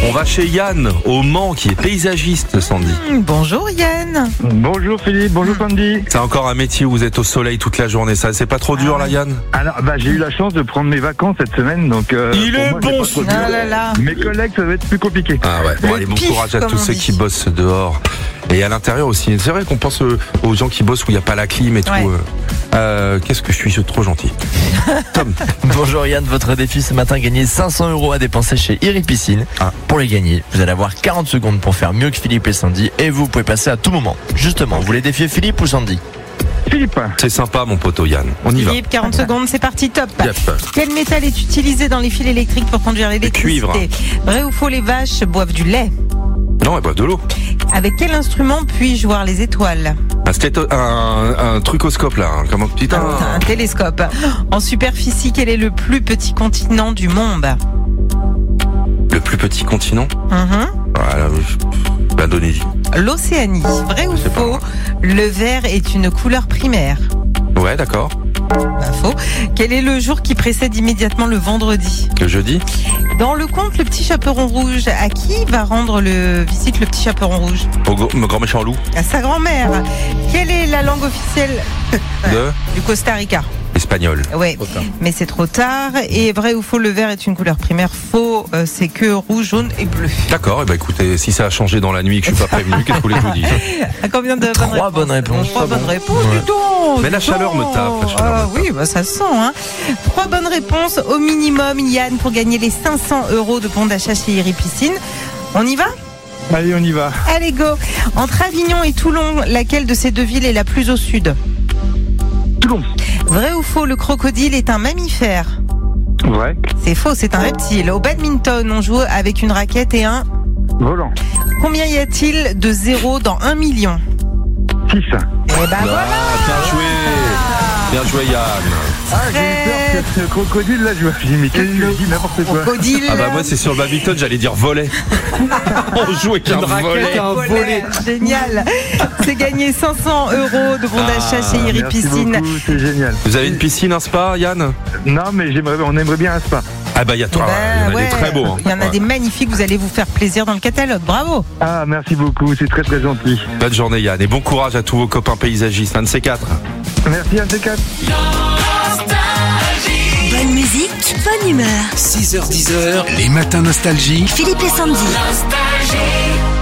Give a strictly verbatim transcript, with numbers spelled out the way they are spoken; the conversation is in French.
On va chez Yann, au Mans, qui est paysagiste, Sandy. Mmh, bonjour Yann. Bonjour Philippe, bonjour Sandy. C'est encore un métier où vous êtes au soleil toute la journée, ça, c'est pas trop dur Ah, là, Yann? Alors, bah, j'ai eu la chance de prendre mes vacances cette semaine, donc... Euh, Il pour est moi, bon, c'est pas trop dur. Ah là là. Mes collègues, ça va être plus compliqué. Ah ouais, bon, Le allez, bon pif, courage à comme tous on ceux dit. qui bossent dehors. Et à l'intérieur aussi. C'est vrai qu'on pense euh, aux gens qui bossent où il n'y a pas la clim et tout. Ouais. euh. Euh, Qu'est-ce que je suis trop gentil. Tom. Bonjour Yann, votre défi ce matin, gagner cinq cents euros à dépenser chez Iri Piscine. Ah. Pour les gagner, vous allez avoir quarante secondes pour faire mieux que Philippe et Sandy et vous pouvez passer à tout moment. Justement, vous voulez défier Philippe ou Sandy? Philippe, C'est sympa, mon poteau Yann. On y va. Philippe, quarante secondes, c'est parti, top. Yep. Quel métal est utilisé dans les fils électriques pour conduire l'électricité? cuivre. Vrai ou faux, les vaches boivent du lait? Non, elles boivent de l'eau. Avec quel instrument puis-je voir les étoiles? Un, stéto- un, un trucoscope là. hein. Comment putain. Un, un télescope. En superficie, quel est le plus petit continent du monde? Le plus petit continent. Mhm. Voilà, je- l'Indonésie. L'Océanie. Vrai ou Je sais pas. faux, le vert est une couleur primaire? Ouais, d'accord. Bah, faux. Quel est le jour qui précède immédiatement le vendredi? Le jeudi. Dans le conte Le Petit Chaperon Rouge, à qui va rendre le visite le Petit Chaperon Rouge? Au gros- mon grand méchant loup. À sa grand-mère. Quelle est la langue officielle De du Costa Rica? espagnol. Oui, mais c'est trop tard. Et vrai ou faux, le vert est une couleur primaire? Faux, euh, c'est que rouge, jaune et bleu. D'accord, et bah écoutez, si ça a changé dans la nuit et que je suis pas prévenu, qu'est-ce que vous voulez que je vous dise? À combien de bonnes Trois réponses? bonnes réponses. Trois Ah bonnes bon. réponses, Ouais. dis donc, Mais la dis chaleur me donc. tape, la chaleur Ah me tape. oui, bah ça se sent. Hein. Trois bonnes réponses au minimum, Yann, pour gagner les cinq cents euros de bon d'achat chez Iri Piscine. On y va? allez, on y va. Allez, go. Entre Avignon et Toulon, laquelle de ces deux villes est la plus au sud? Toulon. Vrai ou faux, le crocodile est un mammifère? Vrai. C'est faux, c'est un reptile. Au badminton, on joue avec une raquette et un... Volant. Combien y a-t-il de zéros dans un million? six. Eh ben Ah, voilà. bien joué. Bien joué, Yann. Ah, j'ai eu peur que ce crocodile là, je me suis dit, mais qu'est-ce que je dis, n'importe quoi. Crocodile. Ah bah moi c'est sur le badminton, j'allais dire volet. On joue avec un volet. Volet. Génial. C'est gagné cinq cents euros de bon d'achat chez Iri Merci Piscine. beaucoup, c'est génial. Vous avez une piscine, un spa, Yann? Non, mais j'aimerais, on aimerait bien un spa. Ah bah il y a, Eh ben, il y en a ouais, des très beaux. hein. Il y en a Ouais. des magnifiques, vous allez vous faire plaisir dans le catalogue. Bravo. Ah, merci beaucoup, c'est très très gentil. Bonne journée, Yann, et bon courage à tous vos copains paysagistes, un de ces quatre. Merci, un de ces quatre. Bonne musique, bonne humeur. six heures dix, les matins nostalgie. Philippe et Sandy. Nostalgie.